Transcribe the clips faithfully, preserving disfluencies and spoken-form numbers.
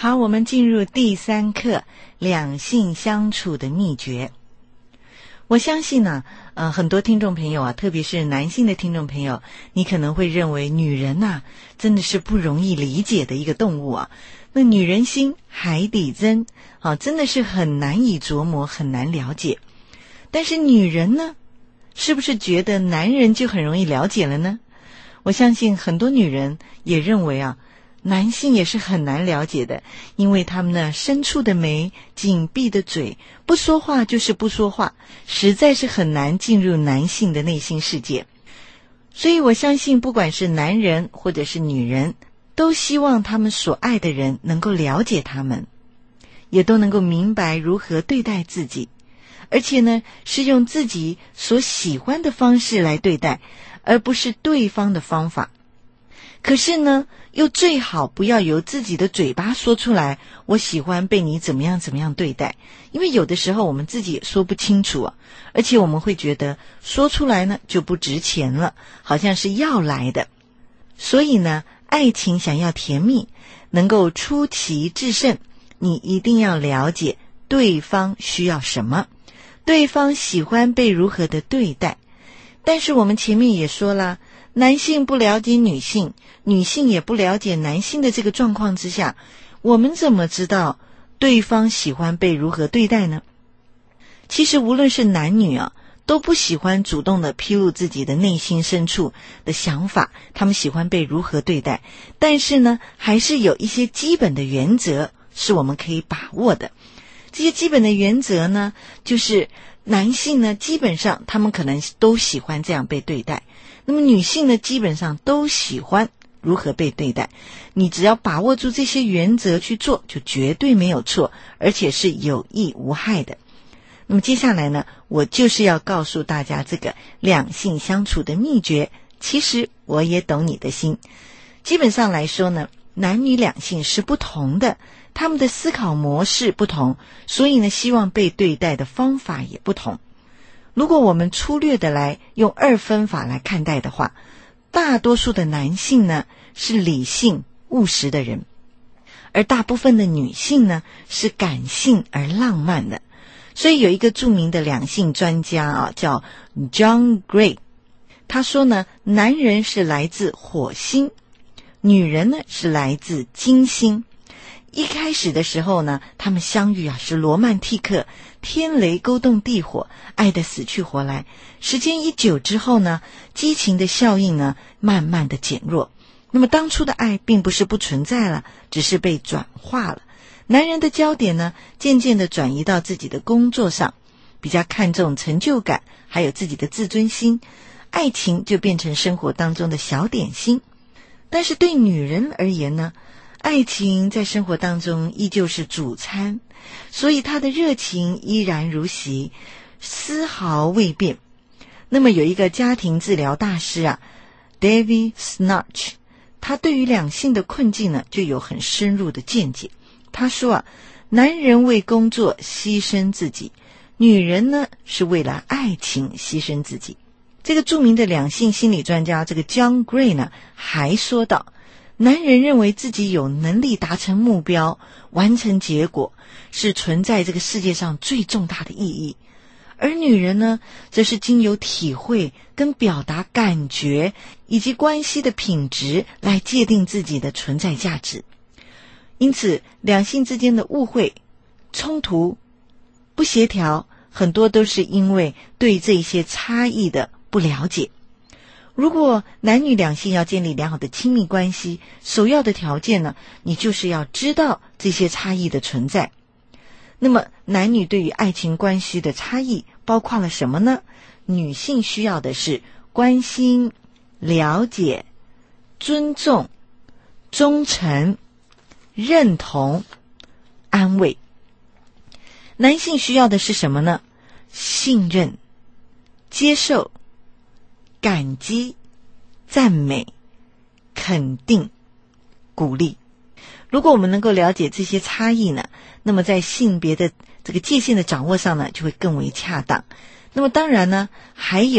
好，我们进入第三课，两性相处的秘诀。我相信呢、啊，呃，很多听众朋友啊，特别是男性的听众朋友，你可能会认为女人呐、啊，真的是不容易理解的一个动物啊。那女人心海底针啊，真的是很难以琢磨，很难了解。但是女人呢，是不是觉得男人就很容易了解了呢？我相信很多女人也认为啊，男性也是很难了解的，因为他们呢深处的眉，紧闭的嘴，不说话就是不说话，实在是很难进入男性的内心世界。所以我相信不管是男人或者是女人，都希望他们所爱的人能够了解他们，也都能够明白如何对待自己，而且呢是用自己所喜欢的方式来对待，而不是对方的方法。可是呢又最好不要由自己的嘴巴说出来，我喜欢被你怎么样怎么样对待，因为有的时候我们自己也说不清楚啊，而且我们会觉得说出来呢就不值钱了，好像是要来的。所以呢，爱情想要甜蜜，能够出奇制胜，你一定要了解对方需要什么，对方喜欢被如何的对待。但是我们前面也说了，男性不了解女性，女性也不了解男性的这个状况之下，我们怎么知道对方喜欢被如何对待呢？其实无论是男女啊，都不喜欢主动的披露自己的内心深处的想法，他们喜欢被如何对待。但是呢，还是有一些基本的原则是我们可以把握的。这些基本的原则呢，就是男性呢，基本上他们可能都喜欢这样被对待，那么女性呢，基本上都喜欢如何被对待。你只要把握住这些原则去做，就绝对没有错，而且是有益无害的。那么接下来呢，我就是要告诉大家这个两性相处的秘诀。其实我也懂你的心。基本上来说呢，男女两性是不同的，他们的思考模式不同，所以呢，希望被对待的方法也不同。如果我们粗略的来用二分法来看待的话，大多数的男性呢是理性务实的人，而大部分的女性呢是感性而浪漫的。所以有一个著名的两性专家啊，叫 John Gray， 他说呢，男人是来自火星，女人呢是来自金星。一开始的时候呢，他们相遇啊是罗曼蒂克，天雷勾动地火，爱得死去活来。时间一久之后呢，激情的效应呢慢慢的减弱，那么当初的爱并不是不存在了，只是被转化了。男人的焦点呢渐渐的转移到自己的工作上，比较看重成就感，还有自己的自尊心，爱情就变成生活当中的小点心。但是对女人而言呢，爱情在生活当中依旧是主餐，所以她的热情依然如昔，丝毫未变。那么有一个家庭治疗大师啊 David Snarch， 他对于两性的困境呢就有很深入的见解。他说啊，男人为工作牺牲自己，女人呢是为了爱情牺牲自己。这个著名的两性心理专家这个 John Gray 呢还说道，男人认为自己有能力达成目标，完成结果，是存在这个世界上最重大的意义。而女人呢，则是经由体会跟表达感觉以及关系的品质来界定自己的存在价值。因此两性之间的误会、冲突、不协调，很多都是因为对这些差异的不了解。如果男女两性要建立良好的亲密关系，首要的条件呢，你就是要知道这些差异的存在。那么男女对于爱情关系的差异包括了什么呢？女性需要的是关心、了解、尊重、忠诚、认同、安慰。男性需要的是什么呢？信任、接受、感激、赞美、肯定、鼓励。如果我们能够了解这些差异呢，那么在性别的这个界限的掌握上呢，就会更为恰当。那么当然呢，还有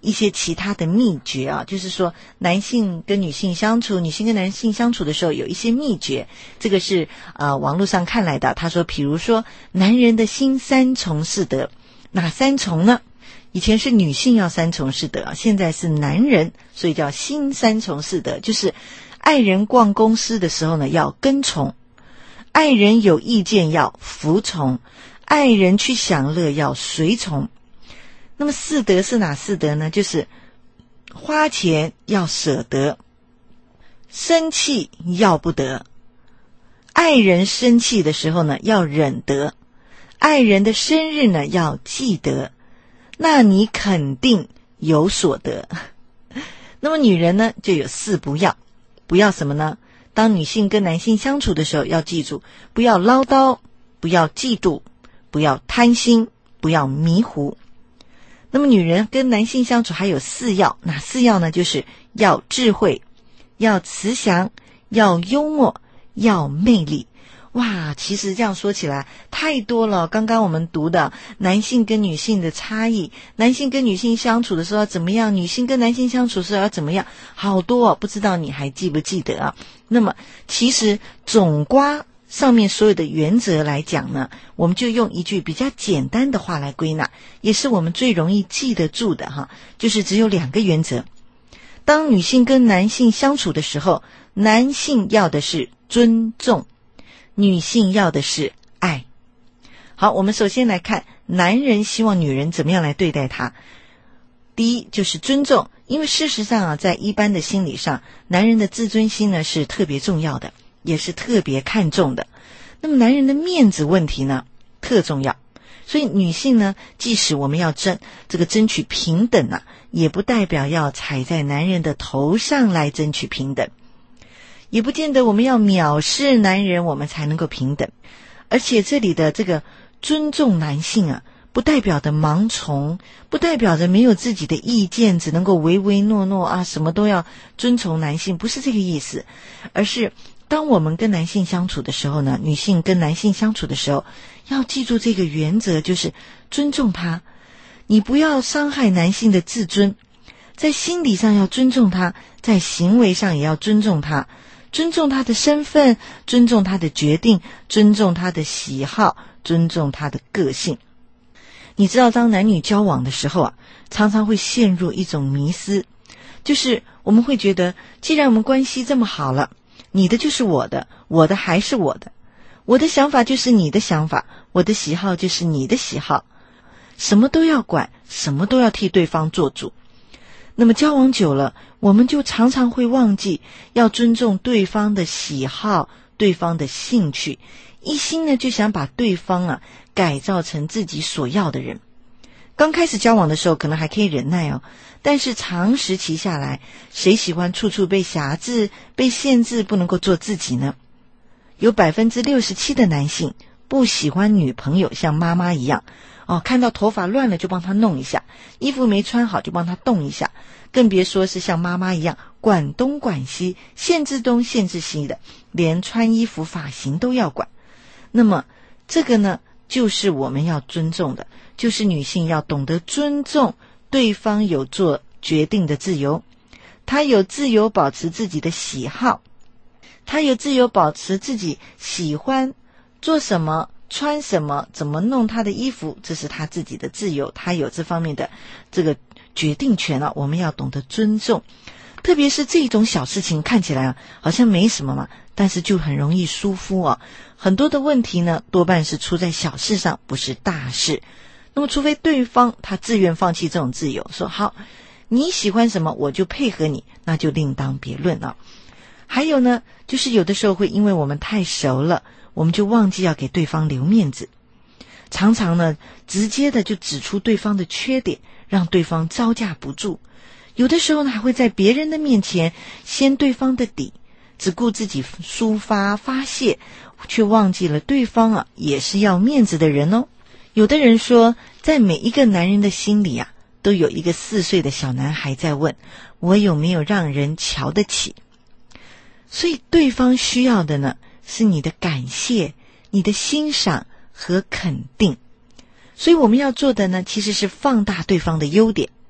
一些其他的秘诀啊，就是说男性跟女性相处，女性跟男性相处的时候有一些秘诀，这个是呃网络上看来的。他说比如说男人的心三从四德，哪三从呢？以前是女性要三从四德，现在是男人，所以叫心三从四德，就是爱人逛公司的时候呢要跟从，爱人有意见要服从，爱人去享乐要随从。那么四德是哪四德呢？就是花钱要舍得，生气要不得，爱人生气的时候呢要忍得，爱人的生日呢要记得，那你肯定有所得。那么女人呢就有四不要。不要什么呢？当女性跟男性相处的时候要记住，不要唠叨，不要嫉妒，不要贪心，不要迷糊。那么女人跟男性相处还有四要，哪四要呢？就是要智慧，要慈祥，要幽默，要魅力。哇，其实这样说起来太多了。刚刚我们读的男性跟女性的差异，男性跟女性相处的时候要怎么样，女性跟男性相处的时候要怎么样，好多哦，不知道你还记不记得啊？那么其实总括上面所有的原则来讲呢，我们就用一句比较简单的话来归纳，也是我们最容易记得住的哈，就是只有两个原则。当女性跟男性相处的时候，男性要的是尊重，女性要的是爱。好，我们首先来看男人希望女人怎么样来对待他。第一就是尊重，因为事实上啊，在一般的心理上，男人的自尊心呢是特别重要的，也是特别看重的。那么男人的面子问题呢特重要，所以女性呢，即使我们要争这个争取平等啊，也不代表要踩在男人的头上来争取平等，也不见得我们要藐视男人我们才能够平等。而且这里的这个尊重男性啊，不代表的盲从，不代表着没有自己的意见，只能够唯唯诺诺啊，什么都要遵从男性，不是这个意思。而是当我们跟男性相处的时候呢，女性跟男性相处的时候，要记住这个原则，就是尊重他。你不要伤害男性的自尊，在心理上要尊重他，在行为上也要尊重他，尊重他的身份，尊重他的决定，尊重他的喜好，尊重他的个性。你知道当男女交往的时候啊，常常会陷入一种迷思，就是我们会觉得既然我们关系这么好了，你的就是我的，我的还是我的，我的想法就是你的想法，我的喜好就是你的喜好，什么都要管，什么都要替对方做主。那么交往久了，我们就常常会忘记要尊重对方的喜好，对方的兴趣，一心呢就想把对方啊改造成自己所要的人。刚开始交往的时候可能还可以忍耐哦，但是长时期下来，谁喜欢处处被辖制、被限制，不能够做自己呢？有 百分之六十七 的男性不喜欢女朋友像妈妈一样哦，看到头发乱了就帮他弄一下，衣服没穿好就帮他动一下，更别说是像妈妈一样管东管西，限制东限制西的，连穿衣服发型都要管。那么这个呢就是我们要尊重的，就是女性要懂得尊重对方有做决定的自由，她有自由保持自己的喜好，她有自由保持自己喜欢做什么穿什么，怎么弄她的衣服，这是她自己的自由，她有这方面的这个决定权啊，我们要懂得尊重。特别是这种小事情看起来啊好像没什么嘛，但是就很容易疏忽啊。很多的问题呢多半是出在小事上，不是大事。那么除非对方他自愿放弃这种自由，说好你喜欢什么我就配合你，那就另当别论啊。还有呢，就是有的时候会因为我们太熟了，我们就忘记要给对方留面子，常常呢直接的就指出对方的缺点，让对方招架不住。有的时候呢还会在别人的面前掀对方的底，只顾自己抒发发泄，却忘记了对方啊也是要面子的人哦。有的人说，在每一个男人的心里啊，都有一个四岁的小男孩在问，我有没有让人瞧得起？所以对方需要的呢是你的感谢，你的欣赏和肯定。所以我们要做的呢其实是放大对方的优点，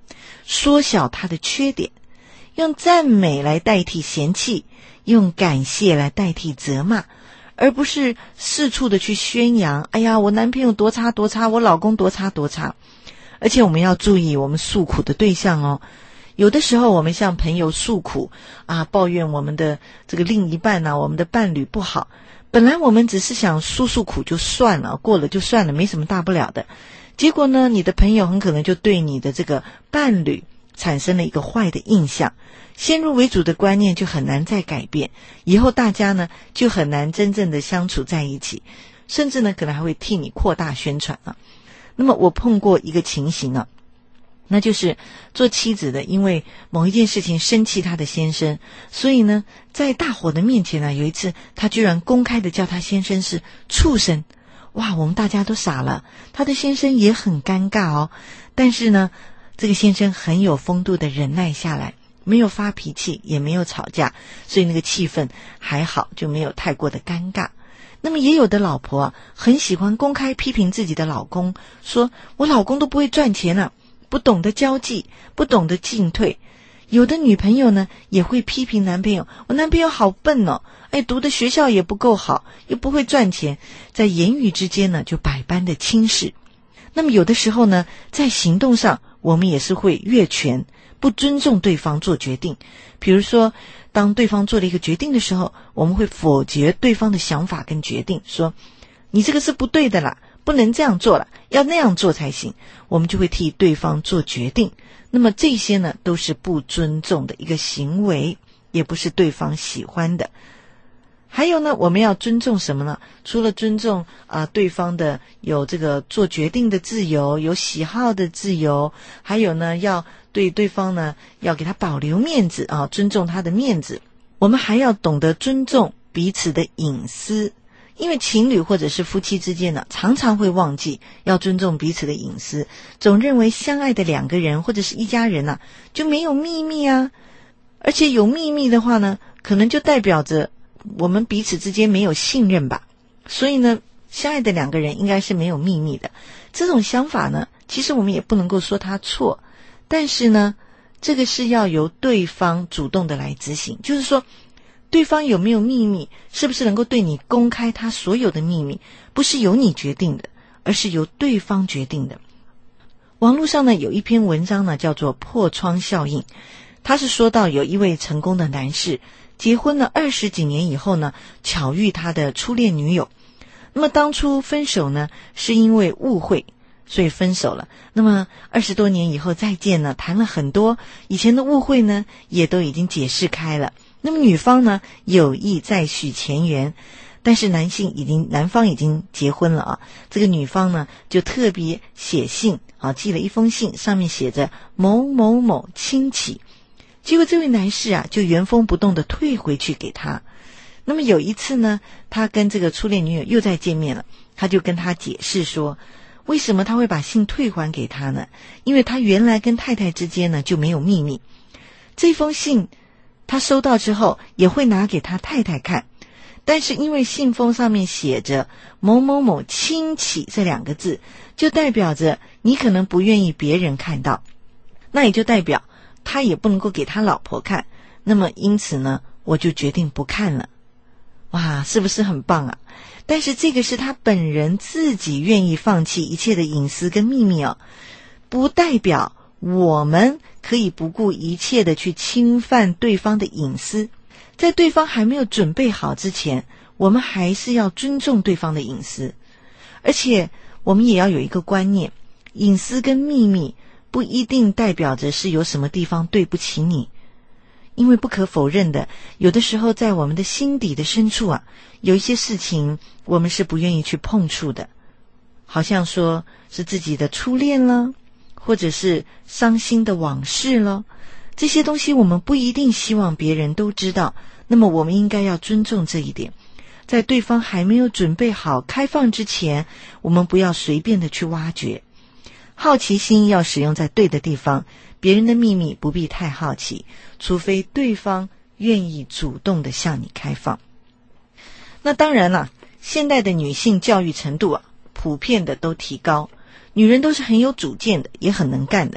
缩小他的缺点，用赞美来代替嫌弃，用感谢来代替责骂，而不是四处的去宣扬，哎呀，我男朋友多差多差，我老公多差多差。而且我们要注意我们诉苦的对象哦。有的时候我们向朋友诉苦啊，抱怨我们的这个另一半啊，我们的伴侣不好，本来我们只是想诉诉苦就算了，过了就算了，没什么大不了的。结果呢，你的朋友很可能就对你的这个伴侣产生了一个坏的印象，先入为主的观念就很难再改变，以后大家呢就很难真正的相处在一起，甚至呢可能还会替你扩大宣传啊。那么我碰过一个情形啊，那就是做妻子的因为某一件事情生气他的先生，所以呢在大伙的面前呢，有一次他居然公开的叫他先生是畜生。哇，我们大家都傻了，他的先生也很尴尬哦。但是呢这个先生很有风度的忍耐下来，没有发脾气，也没有吵架，所以那个气氛还好，就没有太过的尴尬。那么也有的老婆啊，很喜欢公开批评自己的老公，说我老公都不会赚钱啊，不懂得交际，不懂得进退。有的女朋友呢也会批评男朋友，我男朋友好笨哦，哎，读的学校也不够好，又不会赚钱，在言语之间呢就百般的轻视。那么有的时候呢，在行动上我们也是会越权，不尊重对方做决定。比如说当对方做了一个决定的时候，我们会否决对方的想法跟决定，说你这个是不对的啦，不能这样做了，要那样做才行，我们就会替对方做决定。那么这些呢都是不尊重的一个行为，也不是对方喜欢的。还有呢，我们要尊重什么呢？除了尊重啊、呃、对方的有这个做决定的自由，有喜好的自由，还有呢要对对方呢要给他保留面子啊，尊重他的面子。我们还要懂得尊重彼此的隐私，因为情侣或者是夫妻之间呢，常常会忘记要尊重彼此的隐私，总认为相爱的两个人或者是一家人啊就没有秘密啊，而且有秘密的话呢，可能就代表着我们彼此之间没有信任吧。所以呢，相爱的两个人应该是没有秘密的。这种想法呢，其实我们也不能够说他错，但是呢，这个是要由对方主动的来执行。就是说，对方有没有秘密，是不是能够对你公开他所有的秘密，不是由你决定的，而是由对方决定的。网络上呢有一篇文章呢叫做破窗效应，他是说到有一位成功的男士结婚了二十几年以后呢，巧遇他的初恋女友。那么当初分手呢是因为误会，所以分手了。那么二十多年以后再见呢，谈了很多，以前的误会呢也都已经解释开了。那么女方呢有意再续前缘，但是男性已经男方已经结婚了啊，这个女方呢就特别写信啊，寄了一封信，上面写着某某某亲戚。结果这位男士啊就原封不动的退回去给他。那么有一次呢，他跟这个初恋女友又再见面了，他就跟他解释说，为什么他会把信退还给他呢？因为他原来跟太太之间呢就没有秘密。这封信他收到之后也会拿给他太太看，但是因为信封上面写着某某某亲戚这两个字，就代表着你可能不愿意别人看到，那也就代表他也不能够给他老婆看。那么因此呢，我就决定不看了。哇，是不是很棒啊？但是这个是他本人自己愿意放弃一切的隐私跟秘密哦，不代表我们可以不顾一切的去侵犯对方的隐私。在对方还没有准备好之前，我们还是要尊重对方的隐私。而且我们也要有一个观念，隐私跟秘密不一定代表着是有什么地方对不起你。因为不可否认的，有的时候在我们的心底的深处啊，有一些事情我们是不愿意去碰触的，好像说是自己的初恋了，或者是伤心的往事了，这些东西我们不一定希望别人都知道，那么我们应该要尊重这一点。在对方还没有准备好开放之前，我们不要随便的去挖掘。好奇心要使用在对的地方，别人的秘密不必太好奇，除非对方愿意主动的向你开放。那当然了，现代的女性教育程度啊，普遍的都提高，女人都是很有主见的，也很能干的。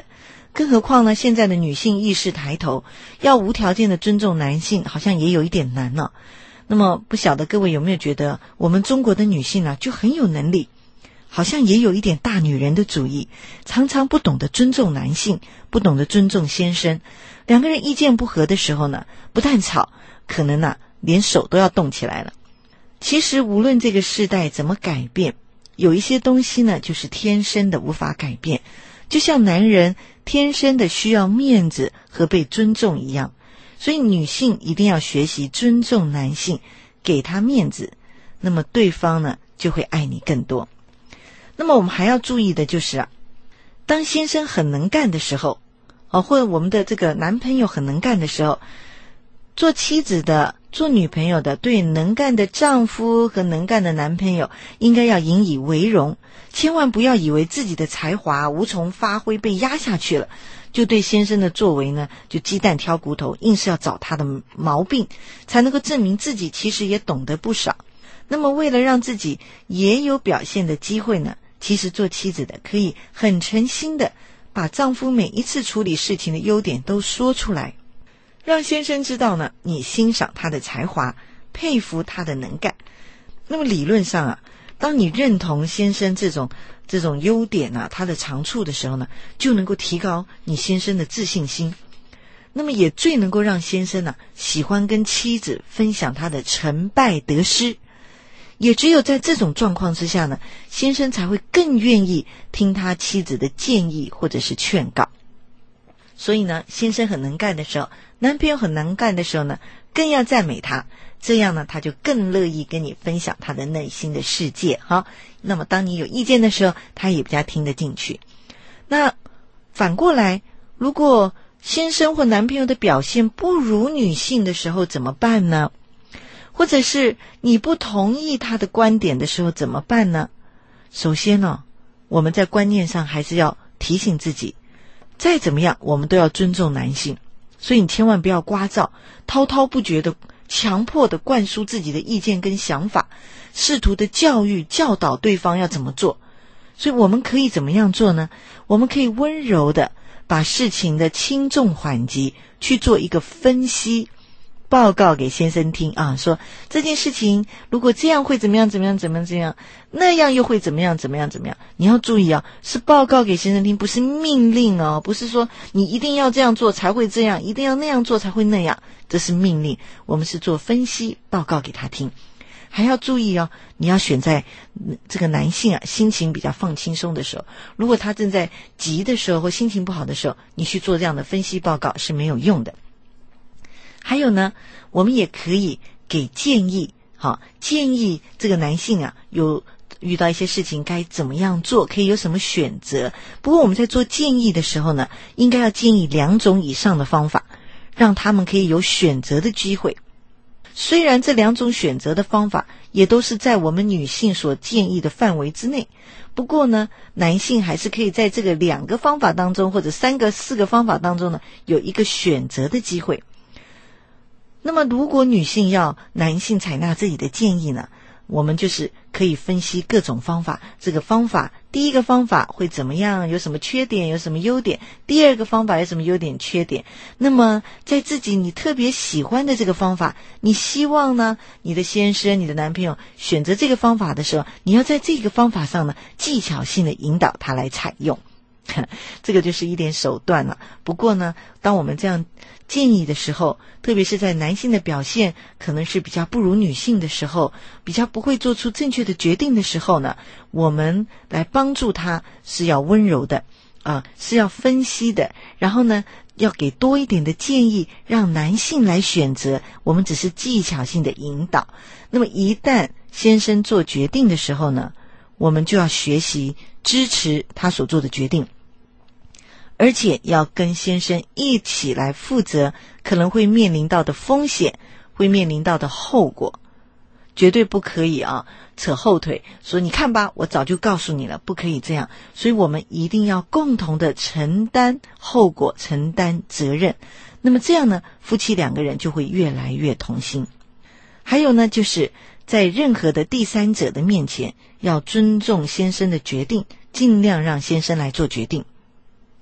更何况呢，现在的女性意识抬头，要无条件的尊重男性，好像也有一点难了。那么不晓得各位有没有觉得，我们中国的女性呢，就很有能力，好像也有一点大女人的主义，常常不懂得尊重男性，不懂得尊重先生。两个人意见不合的时候呢，不但吵，可能呢，连手都要动起来了。其实无论这个世代怎么改变，有一些东西呢，就是天生的无法改变。就像男人天生的需要面子和被尊重一样，所以女性一定要学习尊重男性，给他面子，那么对方呢就会爱你更多。那么我们还要注意的就是啊，当先生很能干的时候，哦，或者我们的这个男朋友很能干的时候，做妻子的、做女朋友的，对能干的丈夫和能干的男朋友，应该要引以为荣，千万不要以为自己的才华无从发挥，被压下去了，就对先生的作为呢，就鸡蛋挑骨头，硬是要找他的毛病，才能够证明自己其实也懂得不少。那么为了让自己也有表现的机会呢，其实做妻子的可以很诚心的把丈夫每一次处理事情的优点都说出来，让先生知道呢，你欣赏他的才华，佩服他的能干。那么理论上啊，当你认同先生这种这种优点啊，他的长处的时候呢，就能够提高你先生的自信心。那么也最能够让先生啊喜欢跟妻子分享他的成败得失。也只有在这种状况之下呢，先生才会更愿意听他妻子的建议或者是劝告。所以呢，先生很能干的时候，男朋友很能干的时候呢，更要赞美他，这样呢，他就更乐意跟你分享他的内心的世界哈。那么当你有意见的时候，他也比较听得进去。那反过来，如果先生或男朋友的表现不如女性的时候怎么办呢？或者是你不同意他的观点的时候怎么办呢？首先呢，我们在观念上还是要提醒自己，再怎么样我们都要尊重男性，所以你千万不要聒噪，滔滔不绝的强迫的灌输自己的意见跟想法，试图的教育教导对方要怎么做。所以我们可以怎么样做呢？我们可以温柔的把事情的轻重缓急去做一个分析，报告给先生听啊，说这件事情如果这样会怎么样怎么样怎么样怎么样，那样又会怎么样怎么样怎么样。你要注意啊，是报告给先生听，不是命令哦，不是说你一定要这样做才会这样，一定要那样做才会那样，这是命令。我们是做分析报告给他听。还要注意哦，你要选在这个男性啊心情比较放轻松的时候，如果他正在急的时候或心情不好的时候，你去做这样的分析报告是没有用的。还有呢，我们也可以给建议，好，建议这个男性啊，有遇到一些事情该怎么样做，可以有什么选择。不过我们在做建议的时候呢，应该要建议两种以上的方法，让他们可以有选择的机会。虽然这两种选择的方法也都是在我们女性所建议的范围之内，不过呢，男性还是可以在这个两个方法当中，或者三个四个方法当中呢，有一个选择的机会。那么如果女性要男性采纳自己的建议呢，我们就是可以分析各种方法，这个方法第一个方法会怎么样，有什么缺点，有什么优点，第二个方法有什么优点缺点。那么在自己你特别喜欢的这个方法，你希望呢你的先生你的男朋友选择这个方法的时候，你要在这个方法上呢技巧性的引导他来采用，这个就是一点手段了。不过呢，当我们这样建议的时候，特别是在男性的表现可能是比较不如女性的时候，比较不会做出正确的决定的时候呢，我们来帮助他是要温柔的啊，是要分析的，然后呢要给多一点的建议，让男性来选择，我们只是技巧性的引导。那么一旦先生做决定的时候呢，我们就要学习支持他所做的决定，而且要跟先生一起来负责可能会面临到的风险，会面临到的后果。绝对不可以啊扯后腿说你看吧，我早就告诉你了，不可以这样。所以我们一定要共同的承担后果，承担责任。那么这样呢，夫妻两个人就会越来越同心。还有呢，就是在任何的第三者的面前，要尊重先生的决定，尽量让先生来做决定。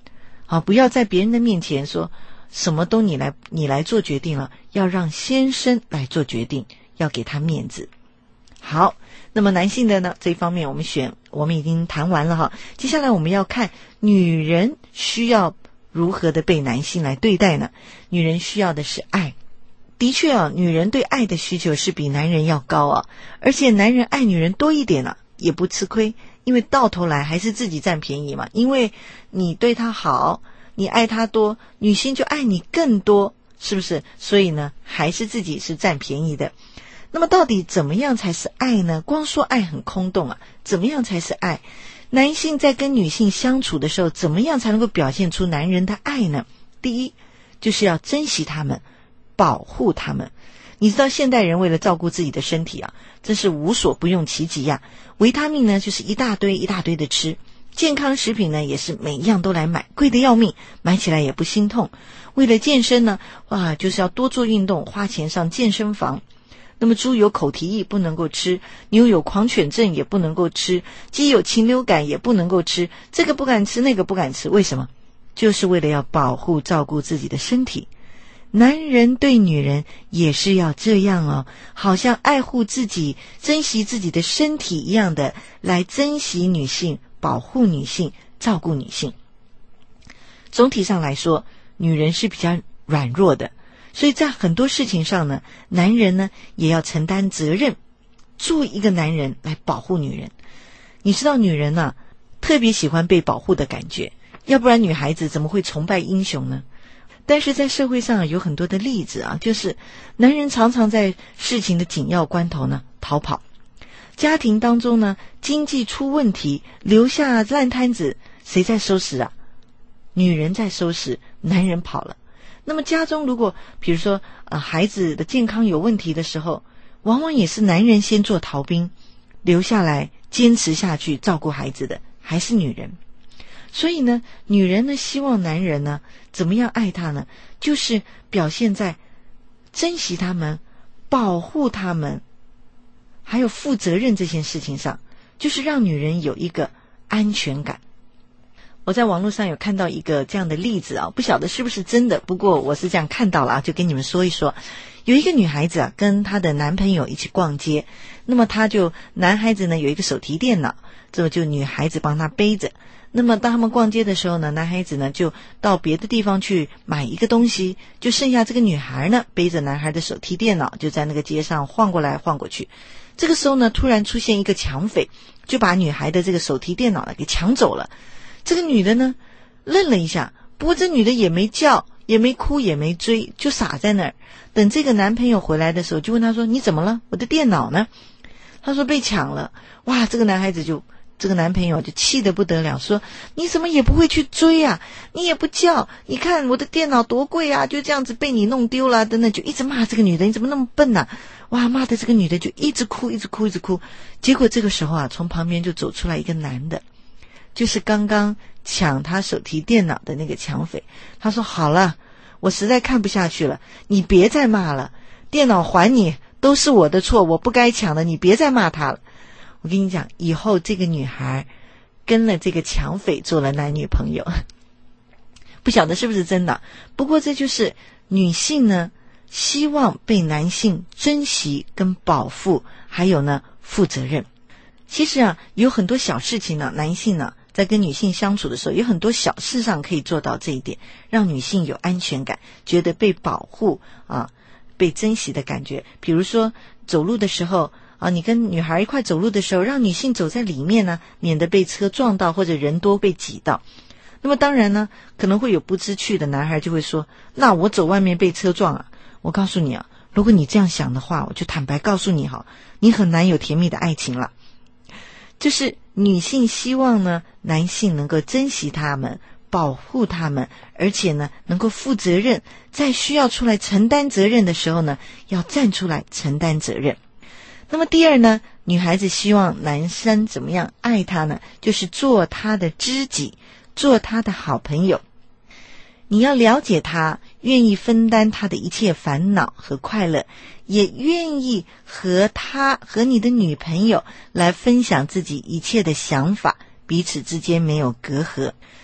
啊，不要在别人的面前说什么都你来你来做决定了，要让先生来做决定，要给他面子。好，那么男性的呢，这一方面我们选我们已经谈完了哈。接下来我们要看女人需要如何的被男性来对待呢？女人需要的是爱。的确啊，女人对爱的需求是比男人要高啊，而且男人爱女人多一点啊，也不吃亏，因为到头来还是自己占便宜嘛。因为你对她好，你爱她多，女性就爱你更多，是不是？所以呢，还是自己是占便宜的。那么到底怎么样才是爱呢？光说爱很空洞啊，怎么样才是爱？男性在跟女性相处的时候，怎么样才能够表现出男人的爱呢？第一，就是要珍惜他们，保护他们。你知道现代人为了照顾自己的身体啊，真是无所不用其极呀、啊。维他命呢，就是一大堆一大堆的吃；健康食品呢，也是每一样都来买，贵得要命，买起来也不心痛。为了健身呢，哇，就是要多做运动，花钱上健身房。那么猪有口蹄疫不能够吃，牛有狂犬症也不能够吃，鸡有禽流感也不能够吃，这个不敢吃，那个不敢吃，为什么？就是为了要保护照顾自己的身体。男人对女人也是要这样哦，好像爱护自己、珍惜自己的身体一样的来珍惜女性、保护女性、照顾女性。总体上来说，女人是比较软弱的，所以在很多事情上呢，男人呢也要承担责任，做一个男人来保护女人。你知道女人啊，特别喜欢被保护的感觉，要不然女孩子怎么会崇拜英雄呢？但是在社会上有很多的例子啊，就是男人常常在事情的紧要关头呢逃跑，家庭当中呢经济出问题，留下烂摊子，谁在收拾啊？女人在收拾，男人跑了。那么家中如果比如说呃孩子的健康有问题的时候，往往也是男人先做逃兵，留下来坚持下去照顾孩子的还是女人。所以呢，女人呢希望男人呢怎么样爱她呢？就是表现在珍惜他们、保护他们，还有负责任这件事情上，就是让女人有一个安全感。我在网络上有看到一个这样的例子啊，不晓得是不是真的，不过我是这样看到了啊，就跟你们说一说。有一个女孩子啊，跟她的男朋友一起逛街，那么她就男孩子呢有一个手提电脑，这么就女孩子帮他背着。那么当他们逛街的时候呢，男孩子呢就到别的地方去买一个东西，就剩下这个女孩呢背着男孩的手提电脑，就在那个街上晃过来晃过去。这个时候呢，突然出现一个抢匪，就把女孩的这个手提电脑呢给抢走了。这个女的呢愣了一下，不过这女的也没叫，也没哭，也没追，就傻在那儿。等这个男朋友回来的时候，就问他说：“你怎么了？我的电脑呢？”他说被抢了。哇，这个男孩子就这个男朋友就气得不得了，说：“你怎么也不会去追啊？你也不叫，你看我的电脑多贵啊，就这样子被你弄丢了，等等，就一直骂这个女的，你怎么那么笨啊？”哇，骂的这个女的就一直哭，一直哭，一直哭。结果这个时候啊，从旁边就走出来一个男的，就是刚刚抢他手提电脑的那个抢匪。他说：“好了，我实在看不下去了，你别再骂了，电脑还你，都是我的错，我不该抢的，你别再骂他了。”我跟你讲，以后这个女孩跟了这个抢匪做了男女朋友，不晓得是不是真的。不过这就是女性呢希望被男性珍惜跟保护，还有呢负责任。其实啊，有很多小事情呢，男性呢在跟女性相处的时候，有很多小事上可以做到这一点，让女性有安全感，觉得被保护啊，被珍惜的感觉。比如说走路的时候啊，你跟女孩一块走路的时候，让女性走在里面呢，免得被车撞到或者人多被挤到。那么当然呢，可能会有不知趣的男孩就会说：“那我走外面被车撞啊！”我告诉你啊，如果你这样想的话，我就坦白告诉你哈，你很难有甜蜜的爱情了。就是女性希望呢，男性能够珍惜他们，保护他们，而且呢能够负责任，在需要出来承担责任的时候呢，要站出来承担责任。那么第二呢，女孩子希望男生怎么样爱她呢？就是做她的知己，做她的好朋友。你要了解她，愿意分担她的一切烦恼和快乐，也愿意和她和你的女朋友来分享自己一切的想法，彼此之间没有隔阂。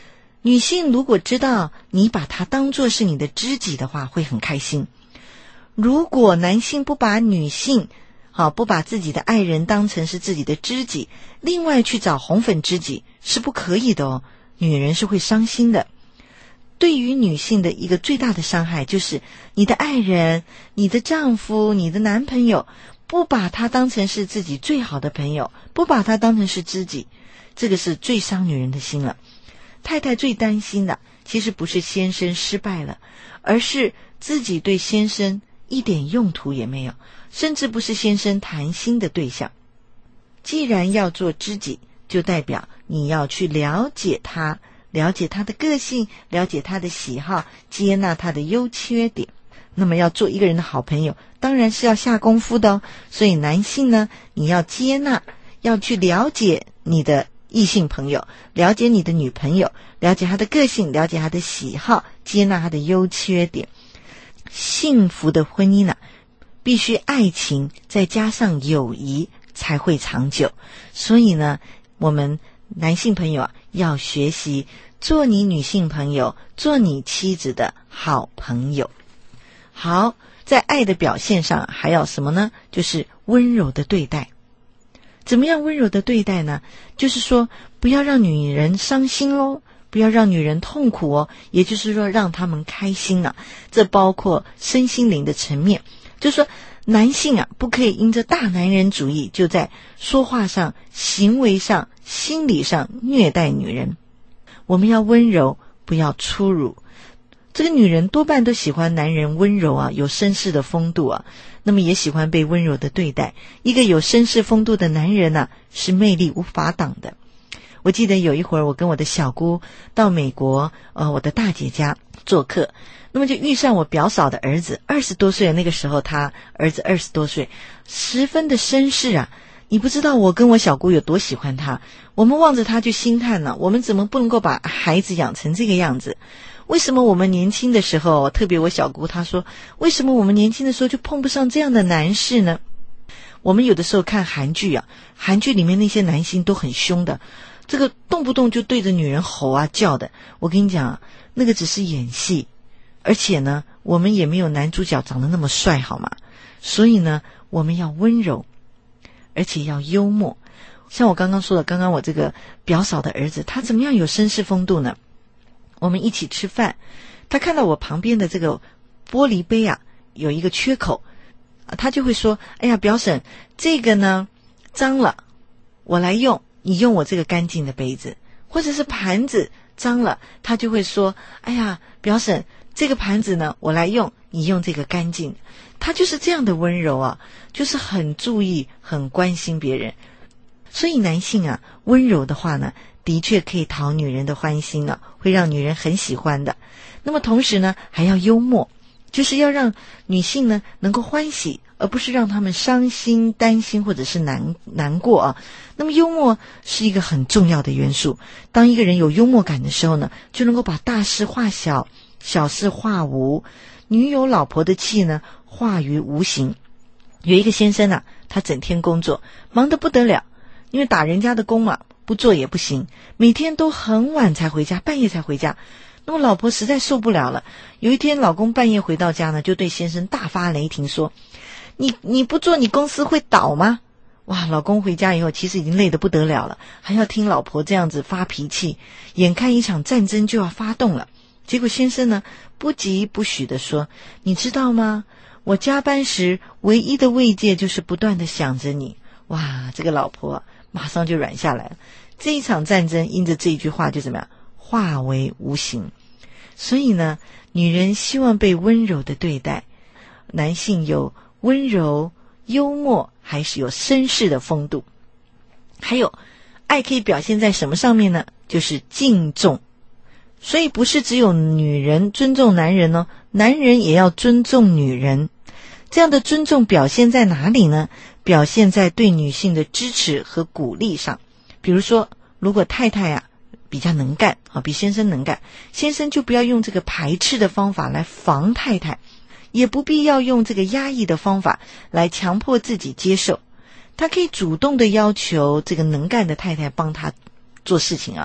女性如果知道你把她当作是你的知己的话，会很开心。如果男性不把女性好，不把自己的爱人当成是自己的知己，另外去找红粉知己是不可以的哦，女人是会伤心的。对于女性的一个最大的伤害，就是你的爱人、你的丈夫、你的男朋友不把他当成是自己最好的朋友，不把他当成是知己，这个是最伤女人的心了。太太最担心的其实不是先生失败了，而是自己对先生一点用途也没有，甚至不是先生谈心的对象。既然要做知己，就代表你要去了解他，了解他的个性，了解他的喜好，接纳他的优缺点。那么要做一个人的好朋友，当然是要下功夫的哦。所以男性呢，你要接纳，要去了解你的异性朋友，了解你的女朋友，了解他的个性，了解他的喜好，接纳他的优缺点。幸福的婚姻呢，必须爱情再加上友谊才会长久。所以呢，我们男性朋友啊，要学习做你女性朋友，做你妻子的好朋友。好，在爱的表现上还要什么呢？就是温柔的对待。怎么样温柔的对待呢？就是说不要让女人伤心咯，不要让女人痛苦哦，也就是说让他们开心啊。这包括身心灵的层面，就是说男性啊，不可以因着大男人主义就在说话上、行为上、心理上虐待女人。我们要温柔，不要粗鲁。这个女人多半都喜欢男人温柔啊，有绅士的风度啊，那么也喜欢被温柔的对待。一个有绅士风度的男人啊，是魅力无法挡的。我记得有一会儿我跟我的小姑到美国呃，我的大姐家做客，那么就遇上我表嫂的儿子，二十多岁，那个时候他儿子二十多岁，十分的绅士啊。你不知道我跟我小姑有多喜欢他，我们望着他就心叹呢，我们怎么不能够把孩子养成这个样子？为什么我们年轻的时候，特别我小姑她说，为什么我们年轻的时候就碰不上这样的男士呢？我们有的时候看韩剧啊，韩剧里面那些男星都很凶的，这个动不动就对着女人吼啊叫的。我跟你讲，那个只是演戏，而且呢，我们也没有男主角长得那么帅，好吗？所以呢，我们要温柔，而且要幽默。像我刚刚说的，刚刚我这个表嫂的儿子，他怎么样有绅士风度呢？我们一起吃饭，他看到我旁边的这个玻璃杯啊有一个缺口，他就会说，哎呀表婶，这个呢脏了，我来用，你用我这个干净的杯子。或者是盘子脏了，他就会说，哎呀表婶，这个盘子呢我来用，你用这个干净。他就是这样的温柔啊，就是很注意很关心别人。所以男性啊，温柔的话呢，的确可以讨女人的欢心啊，会让女人很喜欢的。那么同时呢，还要幽默，就是要让女性呢能够欢喜，而不是让她们伤心、担心或者是难难过啊。那么幽默是一个很重要的元素。当一个人有幽默感的时候呢，就能够把大事化小，小事化无，女友老婆的气呢化于无形。有一个先生啊，他整天工作，忙得不得了，因为打人家的工嘛，不做也不行，每天都很晚才回家，半夜才回家。那么老婆实在受不了了，有一天老公半夜回到家呢，就对先生大发雷霆说，你你不做你公司会倒吗？哇，老公回家以后其实已经累得不得了了，还要听老婆这样子发脾气，眼看一场战争就要发动了。结果先生呢不疾不徐地说，你知道吗，我加班时唯一的慰藉就是不断地想着你。哇，这个老婆马上就软下来了。这一场战争因着这一句话就怎么样，化为无形。所以呢，女人希望被温柔的对待，男性有温柔、幽默，还是有绅士的风度。还有，爱可以表现在什么上面呢？就是敬重。所以不是只有女人尊重男人哦，男人也要尊重女人。这样的尊重表现在哪里呢？表现在对女性的支持和鼓励上。比如说，如果太太啊比较能干啊，比先生能干，先生就不要用这个排斥的方法来防太太，也不必要用这个压抑的方法来强迫自己接受。他可以主动的要求这个能干的太太帮他做事情啊。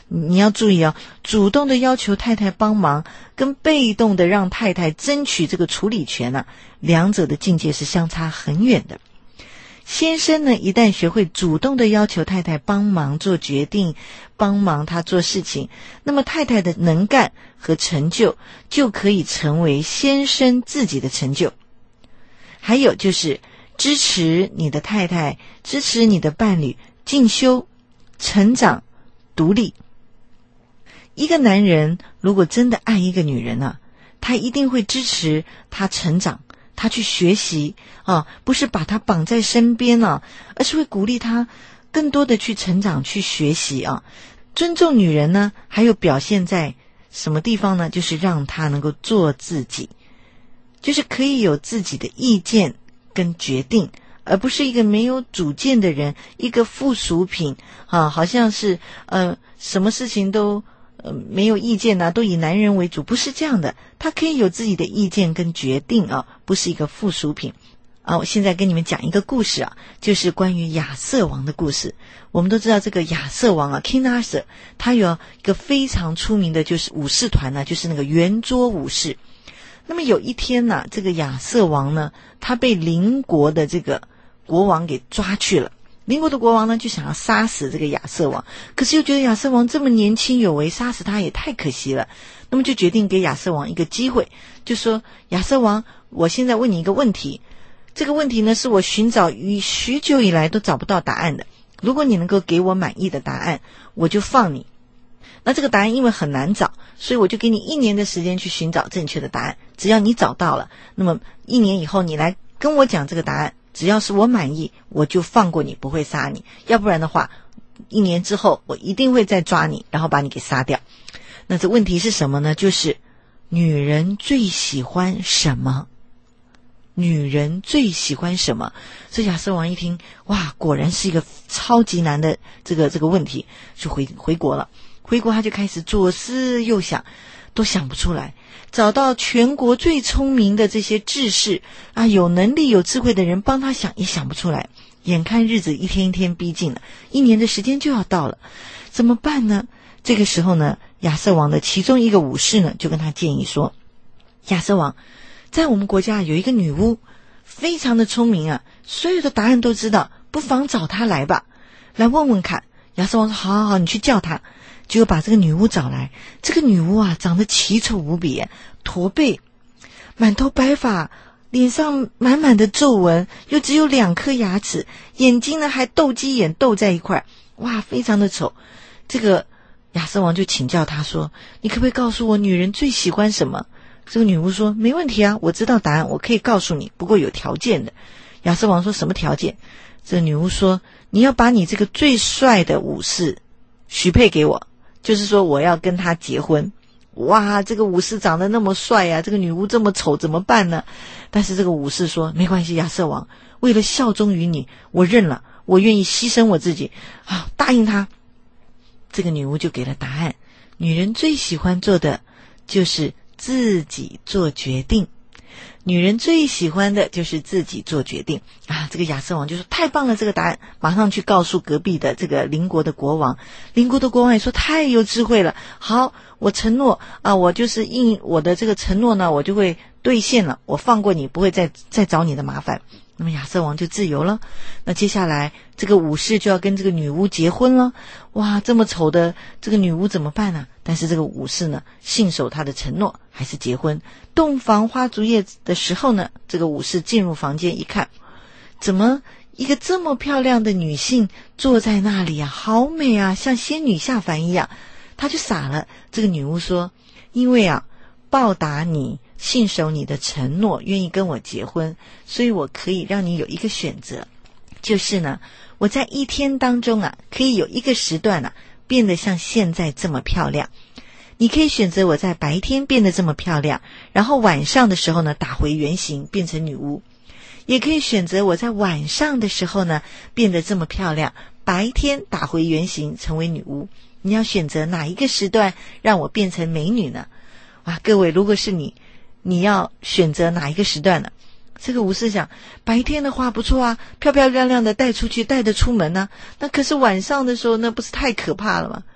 你要注意哦，主动的要求太太帮忙，跟被动的让太太争取这个处理权呢、啊，两者的境界是相差很远的。先生呢，一旦学会主动的要求太太帮忙做决定，帮忙他做事情，那么太太的能干和成就就可以成为先生自己的成就。还有就是支持你的太太，支持你的伴侣进修、成长、独立。一个男人如果真的爱一个女人啊，他一定会支持她成长，他去学习啊，不是把他绑在身边啊，而是会鼓励他更多的去成长、去学习啊。尊重女人呢，还有表现在什么地方呢？就是让她能够做自己，就是可以有自己的意见跟决定，而不是一个没有主见的人，一个附属品啊，好像是呃什么事情都呃没有意见啊，都以男人为主，不是这样的。他可以有自己的意见跟决定啊，不是一个附属品啊。我现在跟你们讲一个故事啊，就是关于亚瑟王的故事。我们都知道这个亚瑟王啊 King Arthur， 他有一个非常出名的就是武士团呢、啊，就是那个圆桌武士。那么有一天呢、啊，这个亚瑟王呢，他被邻国的这个国王给抓去了。邻国的国王呢，就想要杀死这个亚瑟王，可是又觉得亚瑟王这么年轻有为，杀死他也太可惜了。那么就决定给亚瑟王一个机会，就说亚瑟王，我现在问你一个问题，这个问题呢是我寻找于许久以来都找不到答案的，如果你能够给我满意的答案，我就放你。那这个答案因为很难找，所以我就给你一年的时间去寻找正确的答案。只要你找到了，那么一年以后你来跟我讲这个答案，只要是我满意，我就放过你，不会杀你。要不然的话，一年之后我一定会再抓你，然后把你给杀掉。那这问题是什么呢？就是女人最喜欢什么？女人最喜欢什么？这亚瑟王一听，哇，果然是一个超级难的这个这个问题，就回回国了。回国他就开始左思右想，都想不出来。找到全国最聪明的这些志士啊，有能力有智慧的人帮他想，也想不出来。眼看日子一天一天逼近了，一年的时间就要到了，怎么办呢？这个时候呢，亚瑟王的其中一个武士呢，就跟他建议说，亚瑟王，在我们国家有一个女巫，非常的聪明啊，所有的答案都知道，不妨找她来吧，来问问看。亚瑟王说，好好好，你去叫她。结果把这个女巫找来，这个女巫啊，长得奇丑无比，驼背，满头白发，脸上满满的皱纹，又只有两颗牙齿，眼睛呢还斗鸡眼斗在一块，哇，非常的丑。这个亚瑟王就请教他说，你可不可以告诉我女人最喜欢什么？这个女巫说，没问题啊，我知道答案，我可以告诉你，不过有条件的。亚瑟王说，什么条件？这个女巫说，你要把你这个最帅的武士许配给我，就是说我要跟他结婚。哇，这个武士长得那么帅啊，这个女巫这么丑怎么办呢？但是这个武士说，没关系，亚瑟王，为了效忠于你，我认了，我愿意牺牲我自己啊，答应他。这个女巫就给了答案，女人最喜欢做的就是自己做决定，女人最喜欢的就是自己做决定啊！这个亚瑟王就说，太棒了，这个答案马上去告诉隔壁的这个邻国的国王。邻国的国王也说，太有智慧了，好，我承诺啊，我就是应我的这个承诺呢，我就会兑现了，我放过你，不会再再找你的麻烦。那么亚瑟王就自由了。那接下来这个武士就要跟这个女巫结婚了。哇，这么丑的这个女巫怎么办呢？但是这个武士呢，信守他的承诺，还是结婚。洞房花烛夜的时候呢，这个武士进入房间一看，怎么一个这么漂亮的女性坐在那里啊，好美啊，像仙女下凡一样。他就傻了。这个女巫说，因为啊，报答你信守你的承诺，愿意跟我结婚，所以我可以让你有一个选择，就是呢，我在一天当中啊，可以有一个时段啊，变得像现在这么漂亮。你可以选择我在白天变得这么漂亮，然后晚上的时候呢，打回原形变成女巫。也可以选择我在晚上的时候呢，变得这么漂亮，白天打回原形成为女巫。你要选择哪一个时段让我变成美女呢？哇，各位，如果是你，你要选择哪一个时段呢？这个武士想，白天的话不错啊，漂漂亮亮的带出去，带得出门呢、啊。那可是晚上的时候，那不是太可怕了吗？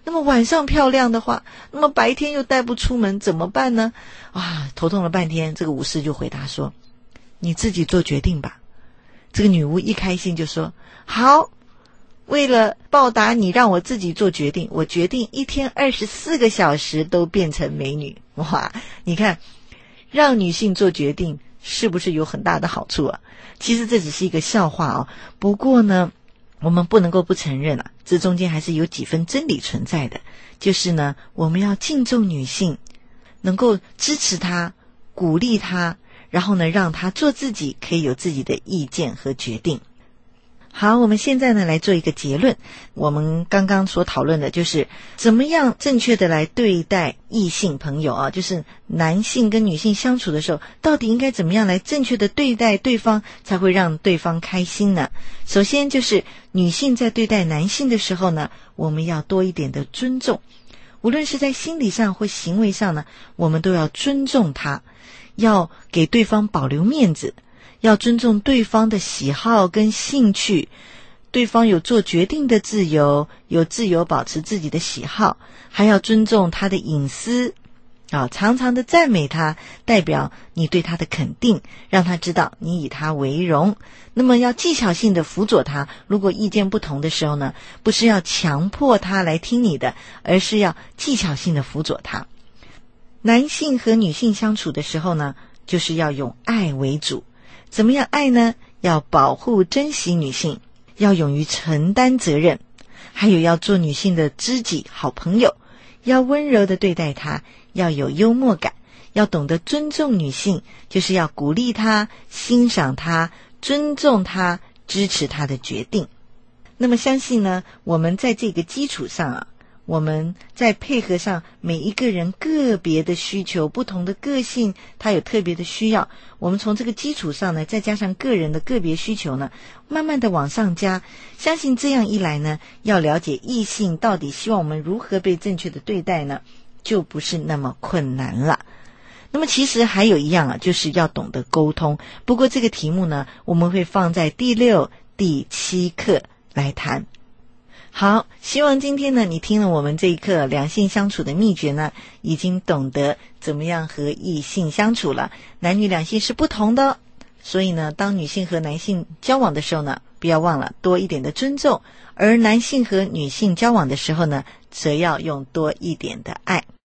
那么晚上漂亮的话，那么白天又带不出门，怎么办呢？啊，头痛了半天，这个武士就回答说，你自己做决定吧。这个女巫一开心就说，好，为了报答你让我自己做决定，我决定一天二十四个小时都变成美女。哇，你看，让女性做决定是不是有很大的好处啊？其实这只是一个笑话哦，不过呢我们不能够不承认啊，这中间还是有几分真理存在的，就是呢我们要敬重女性，能够支持她，鼓励她，然后呢让她做自己，可以有自己的意见和决定。好，我们现在呢来做一个结论。我们刚刚所讨论的就是怎么样正确的来对待异性朋友啊，就是男性跟女性相处的时候，到底应该怎么样来正确的对待对方，才会让对方开心呢？首先就是女性在对待男性的时候呢，我们要多一点的尊重，无论是在心理上或行为上呢，我们都要尊重他，要给对方保留面子，要尊重对方的喜好跟兴趣，对方有做决定的自由，有自由保持自己的喜好，还要尊重他的隐私啊，常常的赞美他，代表你对他的肯定，让他知道你以他为荣。那么要技巧性的辅佐他，如果意见不同的时候呢，不是要强迫他来听你的，而是要技巧性的辅佐他。男性和女性相处的时候呢，就是要用爱为主。怎么样爱呢？要保护珍惜女性，要勇于承担责任，还有要做女性的知己好朋友，要温柔的对待她，要有幽默感，要懂得尊重女性，就是要鼓励她，欣赏她，尊重她，支持她的决定。那么相信呢，我们在这个基础上啊，我们再配合上每一个人个别的需求，不同的个性，他有特别的需要，我们从这个基础上呢，再加上个人的个别需求呢，慢慢的往上加，相信这样一来呢，要了解异性到底希望我们如何被正确的对待呢，就不是那么困难了。那么其实还有一样啊，就是要懂得沟通，不过这个题目呢，我们会放在第六、第七课来谈。好，希望今天呢，你听了我们这一课两性相处的秘诀呢，已经懂得怎么样和异性相处了。男女两性是不同的，所以呢，当女性和男性交往的时候呢，不要忘了多一点的尊重，而男性和女性交往的时候呢，则要用多一点的爱。